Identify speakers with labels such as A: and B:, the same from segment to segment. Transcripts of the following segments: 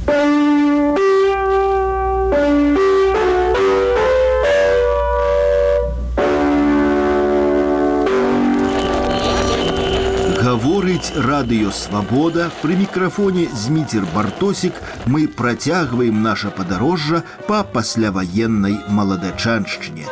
A: Гаворыць радыё «Свабода», пры мікрафоне Зміцер Бартосік. Мы працягваем наша падарожжа па пасляваеннай маладачаншчыне.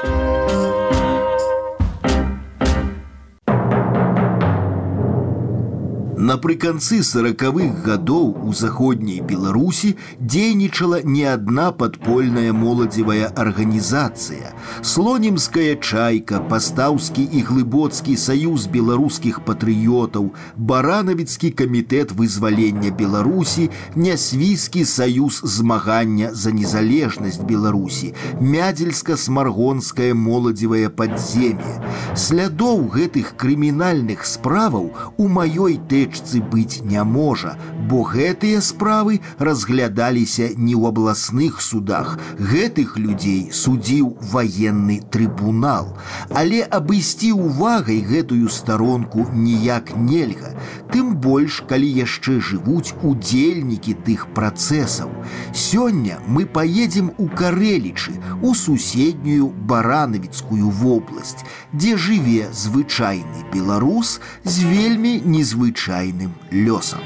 A: Напрыканцы 40-х гадоў у заходняй Беларусі дзейнічала не адна падпольная моладзевая арганізацыя. Слонімская чайка, Пастаўскі і Глыбоцкі саюз беларускіх патрыётаў, Баранавіцкі камітэт вызвалення Беларусі, Нясвійскі саюз змагання за незалежнасць Беларусі, Мядзельска-смаргонскае моладзевае падзем'е. Слядоў гэтых крымінальных справаў у маёй тэчцы быць не можа, бо гэтыя справы разглядаліся не ў абласных судах. Гэтых людзей судзіў ваенны трыбунал. Але абысці увагай гэтую старонку ніяк нельга, тым больш, калі яшчэ жывуць удзельнікі тых працэсаў. Сёння мы паедзем у Карэлічы, у суседнюю Баранавіцкую вобласць, дзе жыве звычайны беларус з вельмі незвычайным лёсам.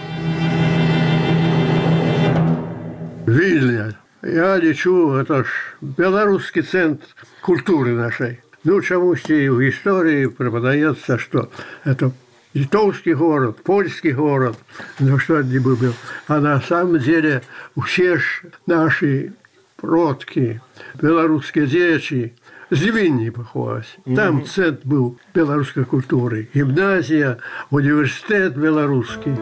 B: Вільня, я лічу, это ж беларускі цэнтр культуры нашай. Ну, чамусьці ў гісторыі преподаецца, што это литовский город, польский город, ну что это был. А на самом деле все наши продки, белорусские дети, с Вильни походят. Там центр был белорусской культуры, гимназия, университет белорусский.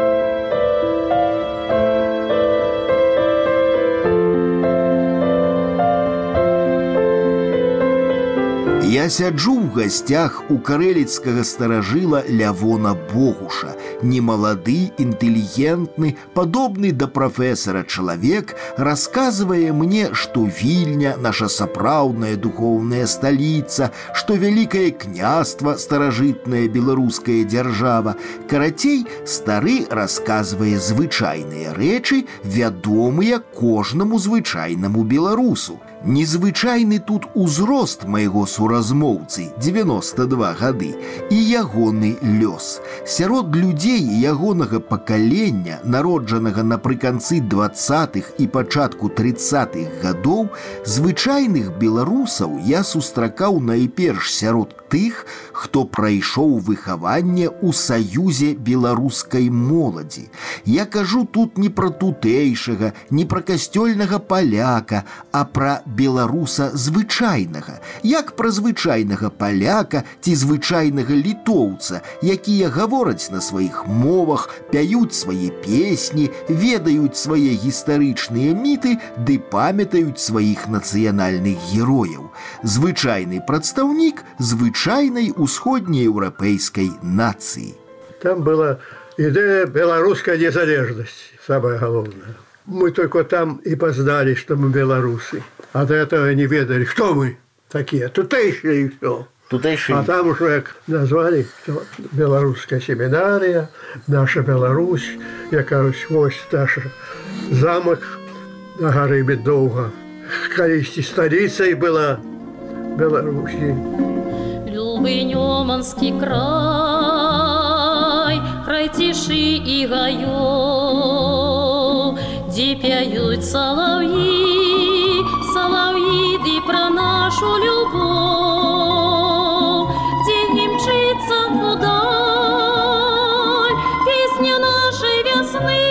A: Я сяджу ў гасцях у карэліцкага старажыла Лявона Богуша. Немалады, інтэлігентны, падобны да прафесара чалавек расказвае мне, што Вільня – наша сапраўдная духоўная сталіца, што вялікае княства – старажытная беларуская дзяржава. Карацей, стары расказвае звычайныя рэчы, вядомыя кожнаму звычайнаму беларусу. Незвычайны тут узрост майго суразмоўцы, 92 гады, і ягоны лёс. Сярод людзей ягонага пакалення, народжанага напрыканцы 20-х і пачатку 30-х гадоў, звычайных беларусаў я сустракаў найперш сярод тых, хто прайшоў выхаванне ў саюзе беларускай моладзі. Я кажу тут не пра тутэйшага, не пра касцёльнага паляка, а пра беларуса звычайнага, як пра звычайнага паляка ці звычайнага літоўца, якія гавораць на сваіх мовах, пяюць свае песні, ведаюць свае гістарычныя міты ды памятаюць сваіх нацыянальных герояў. Звычайны прадстаўнік звычайнай усходнееўрапейскай нацыі.
B: Там была идея белорусской незалежности, самое главное. Мы только там и познали, что мы белорусы. А до этого не ведали, кто мы такие, тутейшие и все.
A: Тутейшие.
B: А там уже назвали, что белорусская семинария, наша Беларусь, я кажусь, ось наш замок на горы Медовга. Колись столицей была Беларуси.
C: Любый Неманский край, край тиши и гаёв, где пяют соловьи, соловьи, да про нашу любовь, где не мчится вдаль песня нашей весны.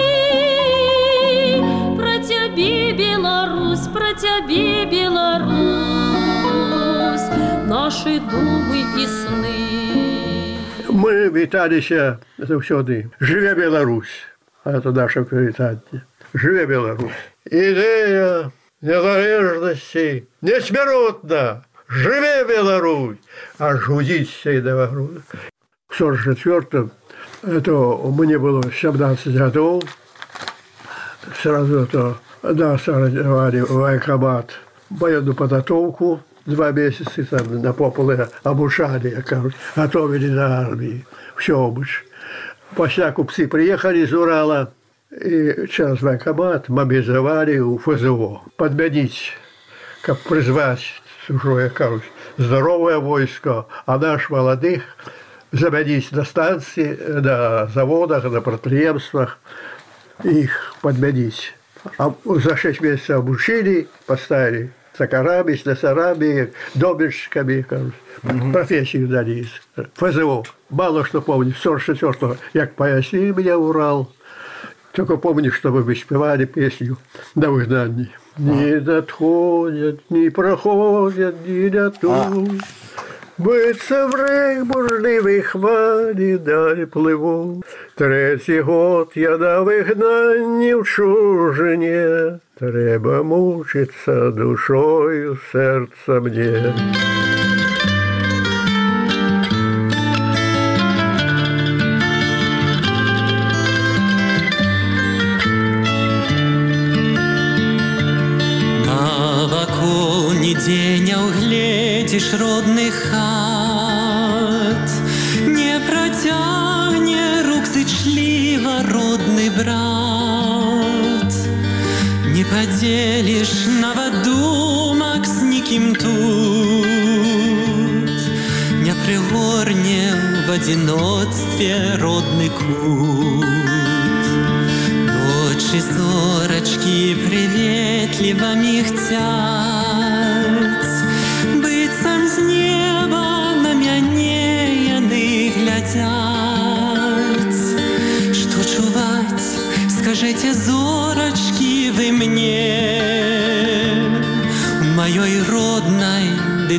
C: Про тебе, Беларусь, про тебе, Беларусь, наши думы и сны.
B: Мы віталіся заўсёды. Жыве Беларусь. Это наше привітанне. Жыве Беларусь. Идея незалежности несмяротна. Жыве Беларусь. Аж гудзіць і да груди. В 44-м это мне было 17 годов. Сразу это нас организовали в военкомат военную подготовку. 2 месяца там на пополе обучали, готовили на армии. Все обыч. После купцы приехали из Урала И через военкомат мобилизовали у ФЗО. Подменить, как призвать чужое, кажуть, здоровое войско, а наш молодых заменить на станции, на заводах, на предприятиях, их подменить. А за 6 месяцев обучили, поставили токарами, слесарами, домельщиками, профессию дали. ФЗО. Мало что помню. 44-го, як поясни меня Урал. Только помню, что мы спевали песню на выгнании. Не надходят, не проходят, не летут. Биться в рейх бурливій хвалі далі пливу. 3-й год я на вигнанні в чужині. Треба мучиться душою серця мне.
D: Нигде не угледишь родных хат, не протягне рук зычливо родный брат, не поделишь наводумок с никим тут, не пригорне в одиночестве родный кут. Дочи зорочки приветливо михтят, быццам з неба на мяне яны глядят. Что чуваць, скажите, зорочки, вы мне, у маёй родной ды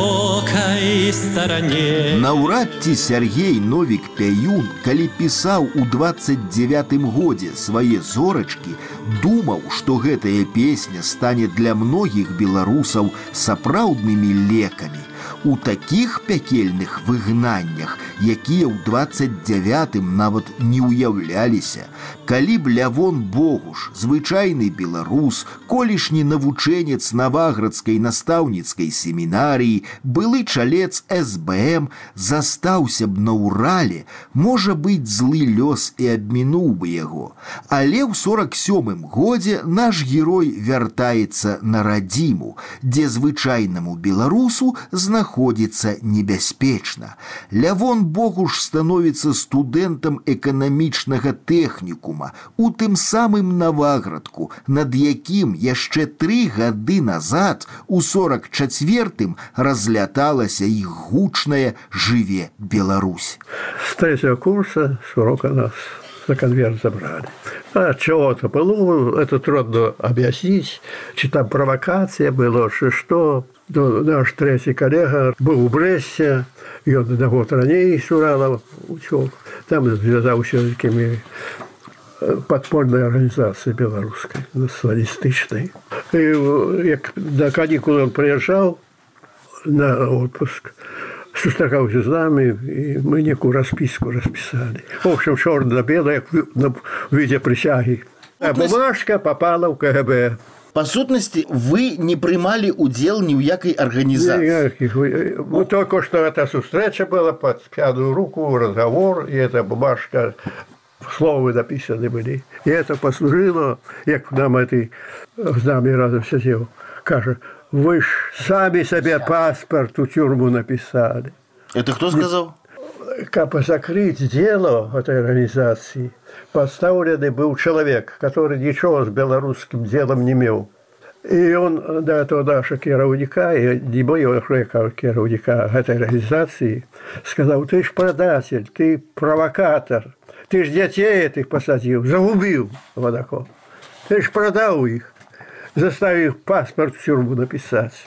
D: далёкай старане.
A: Наўрад ці Сяргей Новік Пяюн, калі пісаў у 29-м годзе свае зорачкі, думаў, што гэтая песня стане для многіх беларусаў сапраўднымі лекамі. У такіх пякельных выгнаннях, якія ў 29-м нават не ўяўляліся, калі б Лявон Богуш, звычайны беларус, колішні навучэнец Наваградскай настаўніцкай семінарыі, былы чалец СБМ, застаўся б на Урале, можа быць, злы лёс і абмінуў бы яго. Але ў 47-м годзе наш герой вяртаецца на радзіму, дзе звычайнаму беларусу знаходзіцца небяспечна. Лявон Богуш становіцца студэнтам эканамічнага тэхнікума у тым самым Наваградку, над якім яшчэ 3 гады назад, у 44-м, разляталася іх гучная «Жыве Беларусь».
B: С 3-го курса с урока нас за конверт забрали. А чего-то было, это трудно объяснить, чи там провокация была, что. Наш 3-й коллега был у Бресте, и он на год ранее с Урала учёл. Там связался с такими подпольной организацией белорусской, националистичной. И как на каникулы он приезжал на отпуск, сустракался с нами, и мы некую расписку расписали. В общем, черно-белое в виде присяги. А бумажка попала в КГБ.
A: По сутности, вы не приймали удел ни в якой организации?
B: Никаких. Ну, только что эта встреча была, под пьяную руку, разговор, и эта бумажка, слова написаны были. И это послужило, как нам этой с нами разом сидел, каже, вы ж сами себе паспорт у тюрьму написали.
A: Это кто сказал?
B: Как закрыть дело этой организации, поставленный был человек, который ничего с белорусским делом не имел. И он до этого нашего керовника, и не моего керовника этой организации, сказал, ты ж предатель, ты провокатор, ты ж детей этих посадил, загубил водокол, ты ж продал их, заставив паспорт в тюрьму написать.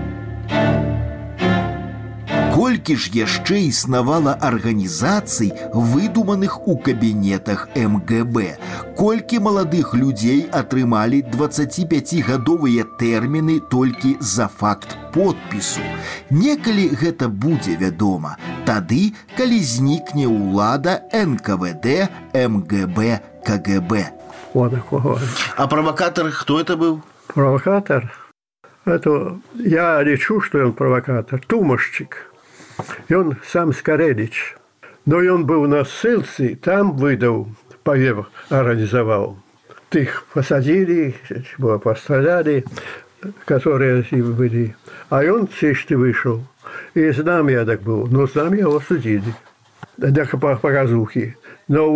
A: Колькі ж яшчэ існавала арганізацый, выдуманых у кабінетах МГБ, колькі маладых людзей атрымалі 25гадовыя тэрміны толькі за факт подпісу. Некалі гэта будзе вядома, тады, калі знікне ўлада НКВД, МГБ, КГБ. А провокатор кто это был?
B: Провокатор? Это я лечу, что он провокатор. Тумашчик. И он сам Скорелич. Но и он был на ссылце, там выдал павев организовал. Тых посадили, постреляли, которые были. А он цишты вышел. И знам я так был. Но знам его судили. Так по показухе. Но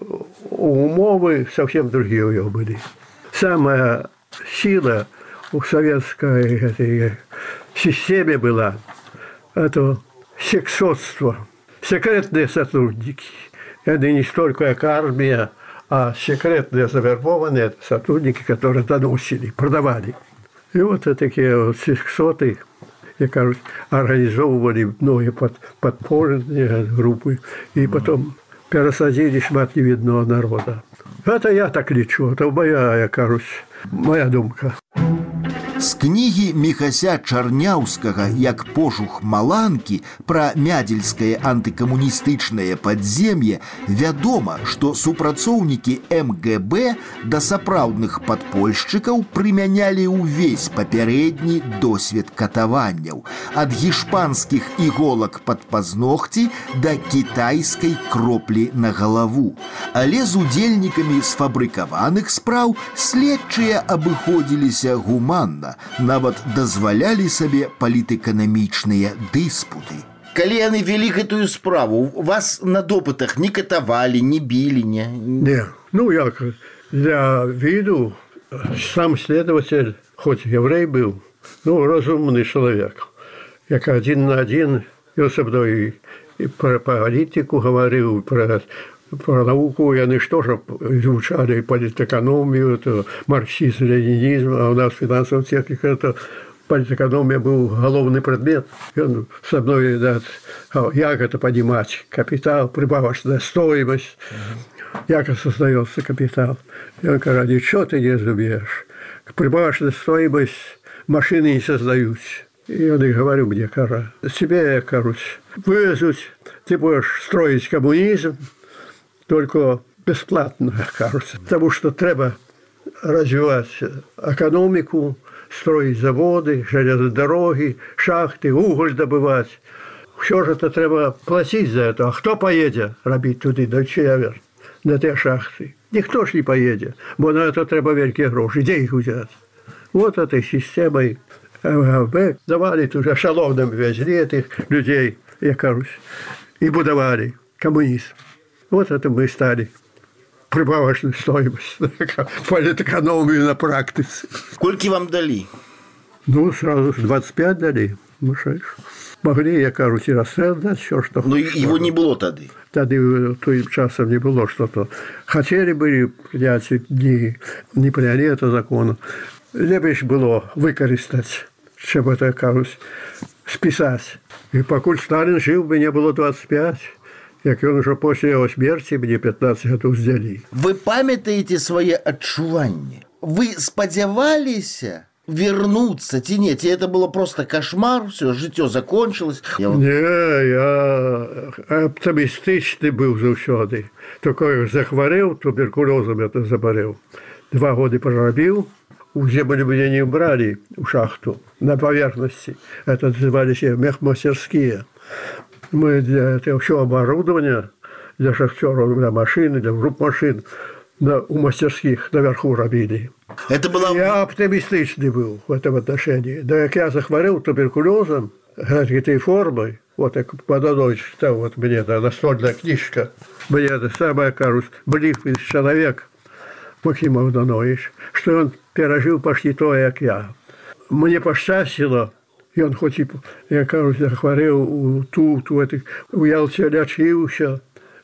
B: умовы совсем другие у него были. Самая сила у советской этой системе была это сексотство. Секретные сотрудники. Это не столько как армия, а секретные завербованные сотрудники, которые доносили, продавали. И вот такие вот сексоты, кажется, организовывали многие подпольные группы. И потом пересадили шмат невидного народа. Это я так лечу, это моя, кажется, моя думка.
A: З кнігі Міхася Чарняўскага «Як пожух маланкі» пра мядзельскае антыкамуністычнае падзем'е вядома, што супрацоўнікі МГБ да сапраўдных падпольшчыкаў прымянялі ўвесь папярэдні досвед катаванняў ад гішпанскіх іголак пад пазногці да кітайскай кроплі на галаву. Але з удзельнікамі сфабрыкаваных спраў следчыя абыходзіліся гуманна, нават дазвалялі сабе палітэканамічныя дыспуты.
E: Калі яны вялі гэтую справу, вас на допытах не катавалі, не білі, не?
B: Не, ну як, для виду сам следователь, хоть еврей был, ну, разумный человек, як один на один, ён со мной и про политику говорил, про науку, яны что же изучали политэкономию, это марксизм, ленинизм, а у нас финансовая техника, это политэкономия был головный предмет. И он со мной, да, как это понимать, капитал, прибавочная стоимость, как создается капитал. И он говорит, ничего ты не разумеешь, прибавочная стоимость машины не создаются. И я говорю мне, тебе, вывезут, ты будешь строить коммунизм, только бесплатно, кажется. Потому что треба развивать экономику, строить заводы, железные дороги, шахты, уголь добывать. Все же это треба платить за это. А кто поедет робить туди, до Чевер, на те шахты? Никто ж не поедет. Бо на это треба великие гроши. Где их взять? Вот этой системой МГБ давали уже шаловным везли этих людей, я кажусь, и будовали коммунизм. Вот это мы стали прибавочную стоимость, политэкономию на практике.
E: Сколько вам дали?
B: Ну, сразу 25 дали. Ну, что ж. Могли, я кажусь, и расстрел дать, все, что...
E: Но его не было тогда?
B: Тогда тем часом не было что-то. Хотели бы принять, не приняли это закон. Лепше было выкористать, чем это, кажусь, списать. И покуль Сталин жил, бы не было 25. Як ён ужо пасля яго смерці мне 15 гадоў здзялі.
E: Вы памятаеце свае адчуванні? Вы спадзяваліся вернуцца ці не? Ці это было просто кошмар, все, жыццё закончилось?
B: Не, я оптимістычны быў заўсёды. Только захварэў, туберкулёзам это забарэў. 2 годы прорабіў, у землю меня не брали у шахту на поверхности. Это назывались мехмастерские. Мы для этого все оборудование, для шахтеров, для машин, для групп машин у мастерских наверху робили.
E: Это была...
B: Я оптимистичный был в этом отношении. Да как я захворел туберкулезом, этой формой, вот так подано, читал вот мне, да, настольная книжка, мне это самое, кажется, близкий человек, Максим Авданович, что он пережил почти то, как я. Мне пощастило, и он хоть и, я кажусь, захворел у Ялте лечился,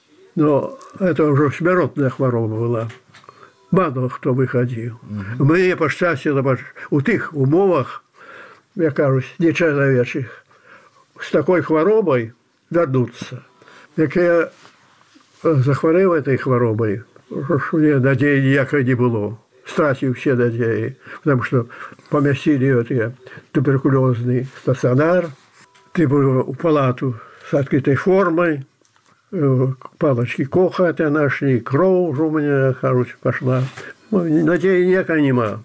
B: но это уже смертная хвороба была. Мало хто выходил. Мне пощастило у тих умовах, я кажусь, нечеловечих, с такой хворобой вернуться. Як я захворел этой хворобой, мне надеи ніякої не было. Стратил все надеи, потому что поместили эти туберкулезный стационар, ты был в палату с открытой формой, палочки Коха это нашли, кровь у меня, короче, пошла. Надеи никакой нема.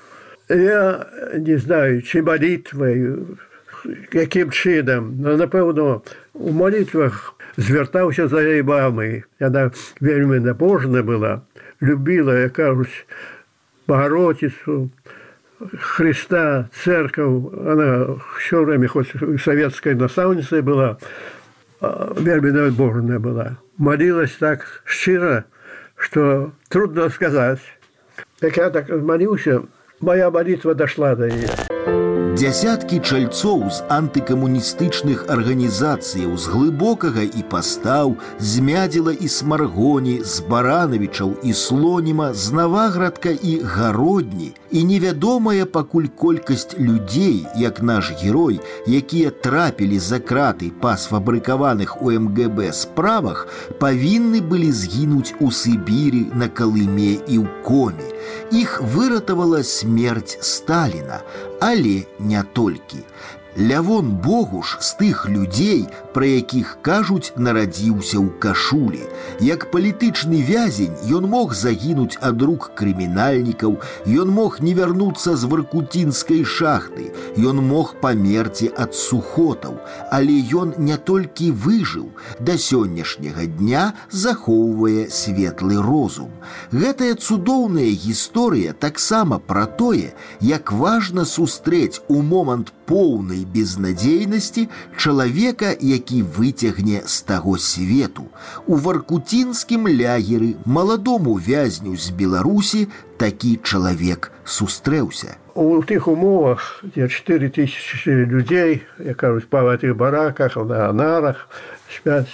B: Я не знаю, чи молитвой, каким чином, но, напевно, у молитвах звяртаўся за яе мамай. Яна вельмі набожна была, любіла, як кажуць, Богородицу, Христа, церковь. Она все время, хоть советской наставницей была, вельмі набожная была. Молилась так щиро, что трудно сказать. Як я так молился, моя молитва дошла до нее.
A: Дзясяткі чальцоў з антыкамуністычных арганізацыяў з глыбокага і пастаў, з Мядзела і Смаргоні, з Баранавічаў і Слоніма, з Наваградка і Гародні, і невядомая пакуль колькасць людзей, як наш герой, якія трапілі за краты па сфабрыкаваных у МГБ справах, павінны былі згінуць у Сібіры, на Калыме і ў Коме. Іх выратавала смерць Сталіна, але не толькі. Лявон Богуш з тых людзей, пра якіх кажуць, нарадзіўся ў кашулі. Як палітычны вязень ён мог загінуць ад рук крымінальнікаў, ён мог не вярнуцца з варкутінскай шахты, ён мог памерці ад сухотаў, але ён не толькі выжыў, да сённяшняга дня захоўвае светлы розум. Гэтая цудоўная гісторыя таксама пра тое, як важна сустрэць у момант поўнай безнадзейнасці чалавека, які выцягне з таго свету. У варкутінскім лягеры маладому вязню з Беларусі такі чалавек сустрэўся.
B: У тых умовах, дзе 4000 людзей, як кажуць, па гэтых бараках, на нарах спяць,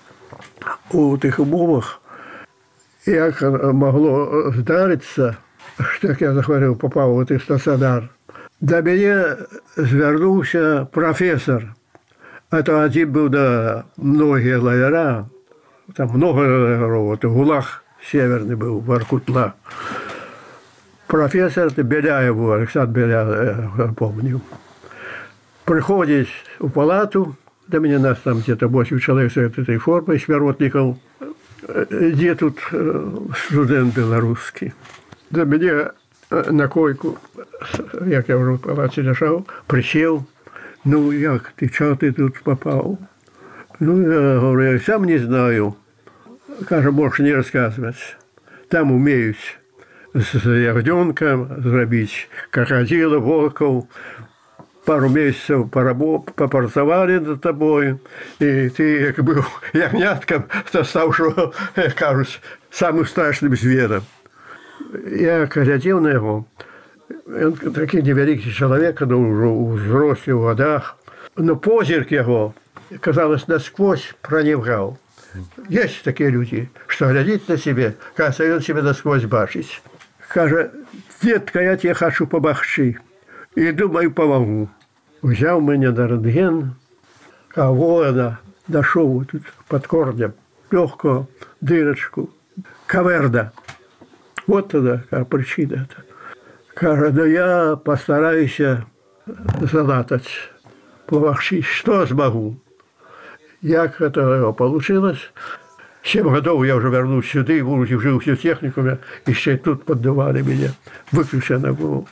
B: у тых умовах, як магло здарыцца, што, як я захварэў, попаў у гэты стацыянар, да мяне звярнуўся прафесор. Это адзін быў да многія лагера, там много лагеров, это ГУЛАГ северны быў, Воркутла. Профессор Беляев, Александр Беляев, я помню. Приходит в палату, до меня нас там где-то 8 человек с этой формой, смиротников. Где тут студент белорусский? До меня на койку, як я уже в палате лежал, присел. Ну, як ты, чего ты тут попал? Ну, я говорю, я сам не знаю. Кажу, можешь не рассказывать. Там умеют с ягненком зрабіць крокодила, волков. Пару месяцев попрацавали над тобой, и ты, як был ягнятком, то стал, что, кажуть, самым страшным звером. Я глядел на его. Он такой невеликий человек, но уже у взрослых в годах. Но позирк его, казалось, насквозь проникал. Есть такие люди, что глядит на себе, кажется, он себя насквозь бачить. Каже, детка, я тебе хочу помогчи. И думаю, помогу. Взял меня на рентген, кого дошел тут под корнем, легкую дырочку, каверда. Вот тогда причина. Каже, да я постараюсь залатать, помогчи, что смогу. Як это получилось? 7 годов я уже вернусь сюда, и жил в техникуме, еще и тут поддавали меня, выключенно было.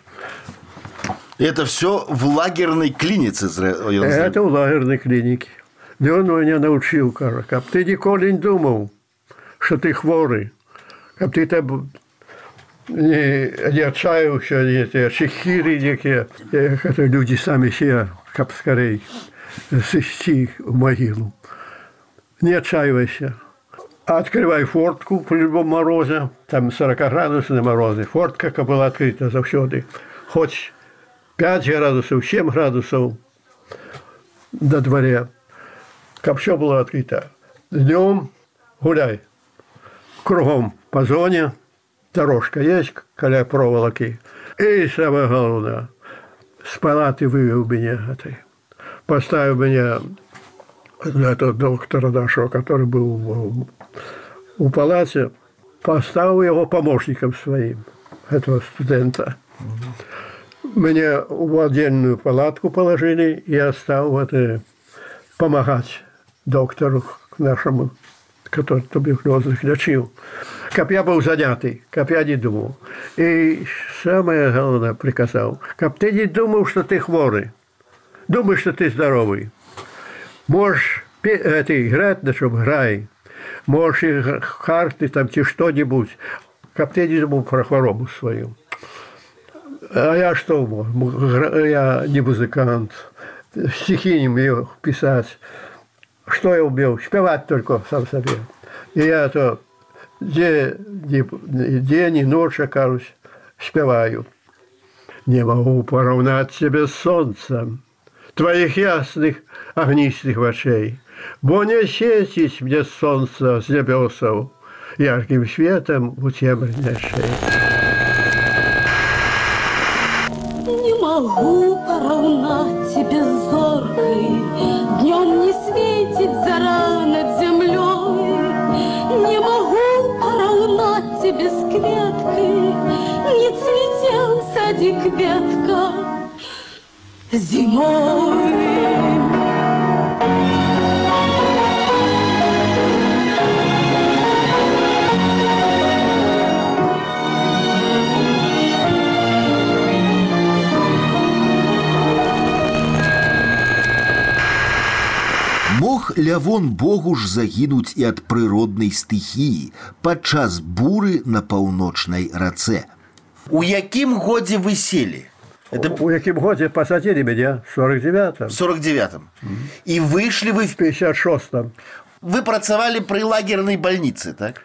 E: Это все в лагерной клинице?
B: Это в лагерной клинике. Да он меня научил, каже, как ты никогда не думал, что ты хворый, как ты там не отчаялся, эти чехири некие, это люди сами себе, как скорее, сойти в могилу. Не отчаивайся. Открывай фортку при любом морозе, там 40-градусные морозы. Фортка была открыта завсёды. Хоть 5 градусов, 7 градусов на дворе. Как все было открыто. Днем гуляй. Кругом по зоне. Дорожка есть, коля проволоки. И самое главное, с палаты вывел меня этой. Поставил меня этого доктора нашего, который был у палате, поставил его помощником своим, этого студента. Меня в отдельную палатку положили, и я стал помогать доктору нашему, который туберкулезных лечил. Как я был занятый, как я не думал. И самое главное приказал, как ты не думал, что ты хворый, думай, что ты здоровый. Можешь играть, на чем грай. Можешь и карты там, ці что-нибудь. Каб ты не думал про хворобу свою. А я что мог? Я не музыкант. Стихи не умею писать. Что я умел? Спевать только сам себе. И я то день и ночь, кажусь, спеваю. Не могу поравнать себе с солнцем твоих ясных огнистых очей, бо не светить мне солнце с небесов ярким светом у темной шеи.
C: Не могу поравнать тебе с зоркой, днем не светит зара над землей. Не могу поравнать тебе с кветкой, не цветел садик ветка зимой.
A: Мог Лявон Богуш загінуць і ад прыроднай стыхіі падчас буры на паўночнай рацэ.
E: У якім годзе вы селі?
B: У якім годзе посадили меня? В 49-м.
E: В 49-м. І выйшлі вы
B: В 56-м.
E: Вы працавалі пры лагернай бальніцы, так?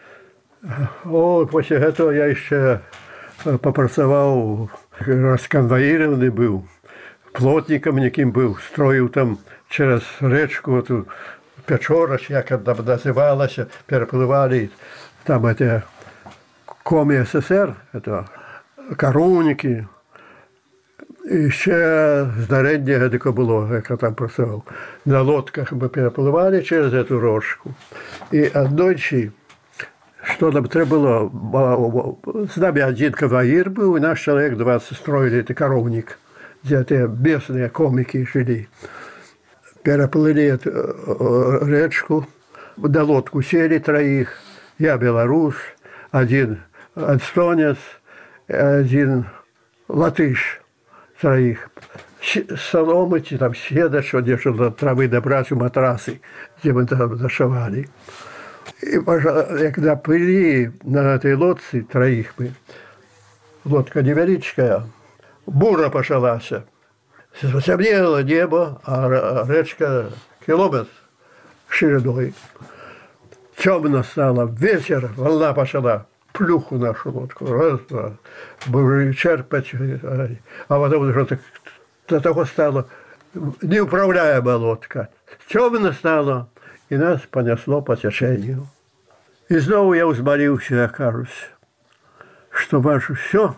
B: О, после этого я еще попрацаваў, расконвоированы был, плотником неким был, строил там через речку эту Печорач, як она называлась, переплывали там это Коми СССР, это коровники. І ще здарення таке було, як я там працював. На лодках ми перепливали через цю річку. І одночі, що нам треба було, з нами один конвоїр був, і наш чоловік 20 строили цей коровник, де ті місцеві комики жили. Переплыли речку, на лодку сели троих, я белорус, один эстонец, один латыш. Троих. Соломы, там седа, что держали травы добрать у матрасы, где мы там зашивали. И когда плыли на этой лодце троих мы, лодка невеличкая, бура пошалась. Темнело небо, а речка километр шириной. Темно стало, вечер, волна пошла. Плюху нашу лодку, раз, два, будем черпать, а потом уже до того стало неуправляемая лодка. Темно стало, и нас понесло по течению. И снова я взмолился, я кажусь, что ваше все,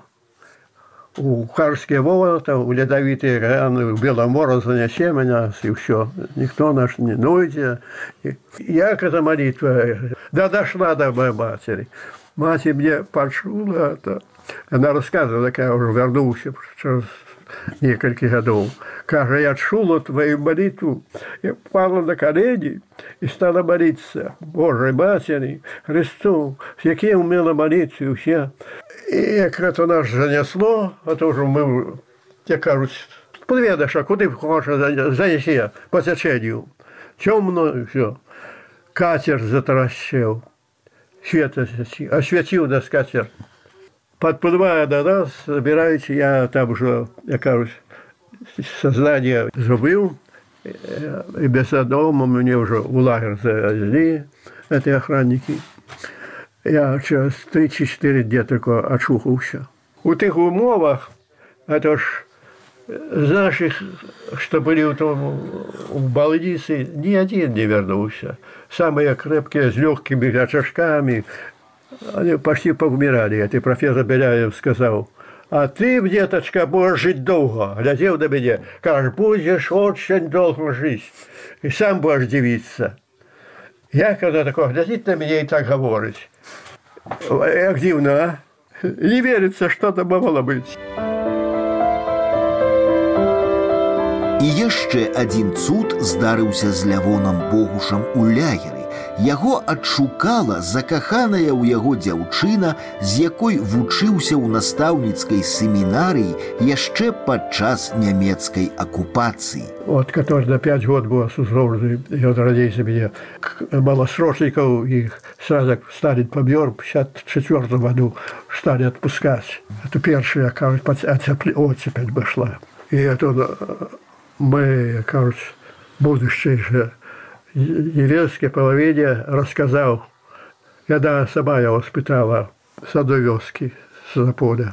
B: у Карские ворота, у ледовитые раны, у Беломора занесе меня, и все. Никто наш не нойдет. Я эта молитва, да дошла до моей матери. Мать мне почула это. Она рассказывала, как я уже вернулся через несколько годов. Кажется, я чула твою молитву. Я пала на колени и стала молиться Божьей Матери, Христу, с яким умела молиться все. И как это нас занесло, а то уже мы, я кажусь, поведаешь, а куда хочешь занеси по течению. Темно и все. Катер затаращил. Свет осветил нас катер. Подплывая до нас, собираете, я там уже, я кажусь, сознание забыл, и без дома мне уже в лагерь завезли, эти охранники. Я через 3-4 дня только очухался. У тех умовах, это ж з наших, что были в больнице, ни один не вернулся. Самые крепкие, с легкими очажками, они почти поумирали. Это профессор Беляев сказал: а ты, деточка, будешь жить долго. Глядел на меня, кажешь, будешь очень долго жить. И сам будешь дивиться. Я, когда такой глядит на меня и так говорит, як дивно, а? Не верится, что это могло быть.
A: І яшчэ адзін цуд здарыўся з Лявонам Богушам у лягеры, яго адшукала закаханая ў яго дзяўчына, з якой вучыўся ў настаўніцкай семінарыі яшчэ падчас нямецкай акупацыі.
B: Вот, который на 5 год был осужден, и вот родился меня малосрочников, их сразу стали побьер, в 1954 году стали отпускать. Это первая, кажется, оцепень пошла. И это мы, кажется, будущее же еврейской половине рассказал, когда сама я воспитала с одной вёски, с Заполя.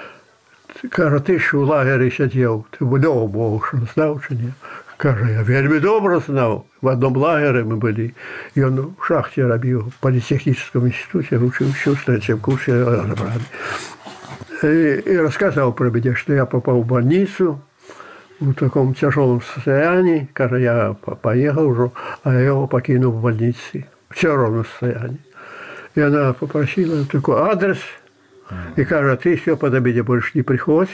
B: Каже, ти ж у лагері сидів, ти вдома був, що знав чи ні? Каже, я вельми добре знав. В одному лагері ми були. І він в шахті робив, в політехнічному інституті, учився в третьому курсі разобрали. И рассказал про меня, что я попал в больницу в таком тяжелом состоянии. Каже, я поехал уже, а я его покинул в больнице в тяжелом состоянии. И она попросила такой адрес. И каже, ты все подо меня больше не приходь.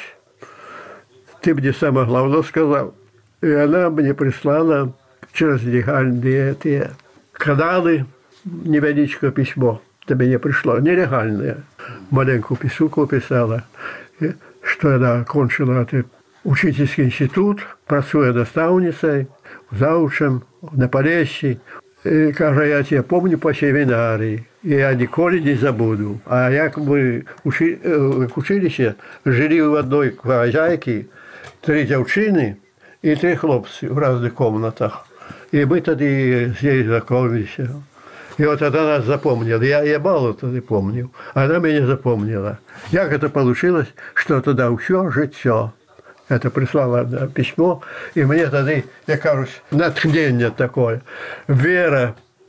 B: Ты мне самое главное сказал. И она мне прислала через легальные эти каналы невеличкое письмо. До меня пришло нелегальное. Маленькую писулку писала, что она окончила этот учительский институт, працуя наставницей, заучем на Полесье. И каже, я тебя помню по семинарии. И я ніколи не забуду. А як ми в училище жили в одной хозяйке, 3 дівчини і 3 хлопці в різних кімнатах. І ми тоді з нею знайомилися. І от вона нас запомнила. Я мало тоді пам'ятав, а вона мене запомнила. Як це вийшло, що тоді все життя. Это прислала письмо, и мне тогда, я кажусь, натхнение такое, вера,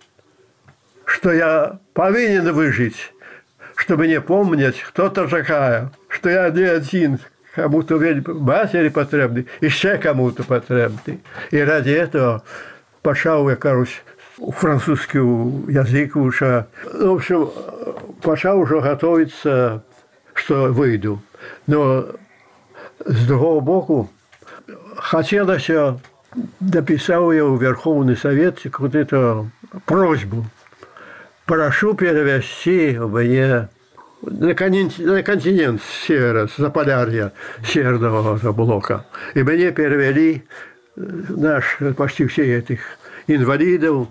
B: что я повинен выжить, чтобы не помнить, кто то такая, что я не один, кому-то матери потребный, еще кому-то потребный. И ради этого пошел, я кажусь, французский язык уже. В общем, пошел уже готовиться, что выйду. Но з другого боку, хотелося, написал я в Верховный Совет какую-то просьбу. Прошу перевести мне на континент севера, с Заполярья, северного блока. И мне перевели почти все этих инвалидов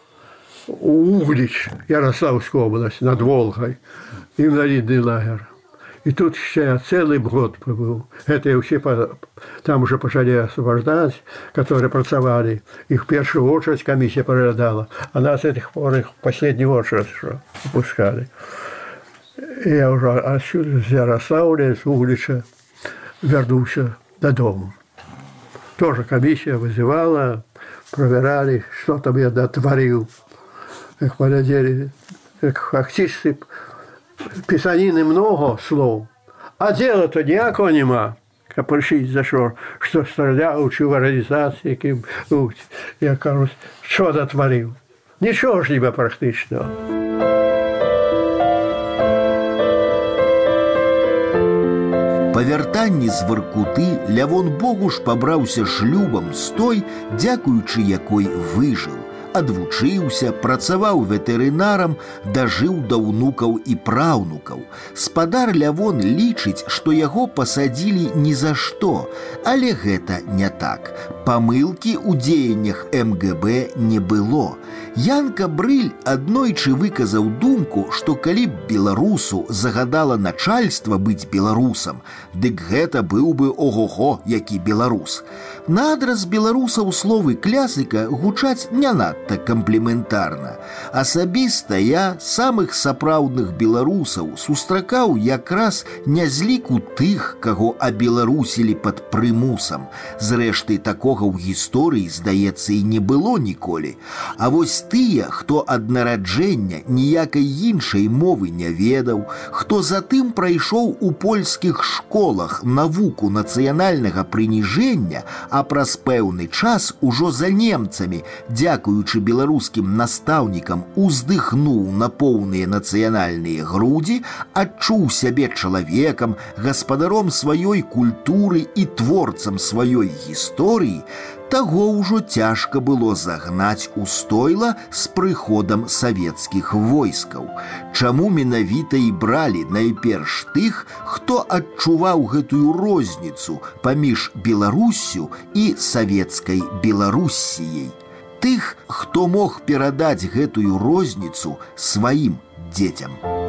B: в Углич, Ярославская область, над Волгой, инвалидный лагерь. И тут я целый год побыл. Это и все там уже пошли освобождать, которые працевали. Их в первую очередь комиссия проглядала. А нас с этих пор их в последнюю очередь выпускали. И я уже отсюда, с Ярославля, с Углича, вернулся додому. Тоже комиссия вызывала, проверяли, что там я дотворил. Как полетели, как фактически писанины много слов, а дела-то ніякого нема. Прийшли за що стріляв, чи в організації, я кажу, що дотворив? Нічого ж ніби практично.
A: Па вяртанні з Воркуты Лявон Богуш пабраўся шлюбам з той, дзякуючы якой выжыў. Адвучыўся, працаваў ветэрынарам, дажыў да ўнукаў і праўнукаў. Спадар Лявон лічыць, што яго пасадзілі ні за што, але гэта не так. Памылкі ў дзеяннях МГБ не было. Янка Брыль аднойчы выказаў думку, што калі б беларусу загадала начальства быць беларусам, дык гэта быў бы ого-го, які беларус. Надраз беларусаў словы клясыка гучаць не надта кампліментарна. Асабіста я самых сапраўдных беларусаў сустракаў якраз не з ліку тых, каго абеларусілі пад прымусам. Зрэшты, такога ў гісторыі, здаецца, і не было ніколі. А вось тыя, хто ад нараджэння ніякай іншай мовы не ведаў, хто затым прайшоў у польскіх школах навуку нацыянальнага прыніжэння, а праз пэўны час ужо за немцамі, дзякуючы будучы беларускім настаўнікам, уздыхнуў на поўныя нацыянальныя грудзі, адчуў сябе чалавекам, гаспадаром сваёй культуры і творцам сваёй гісторыі, таго ўжо цяжка было загнаць у стойла з прыходам савецкіх войскаў. Чаму менавіта і бралі найперш тых, хто адчуваў гэтую розніцу паміж Беларуссю і савецкай Беларуссіяй. Тых, хто мог перадаць гэтую розніцу сваім дзецям.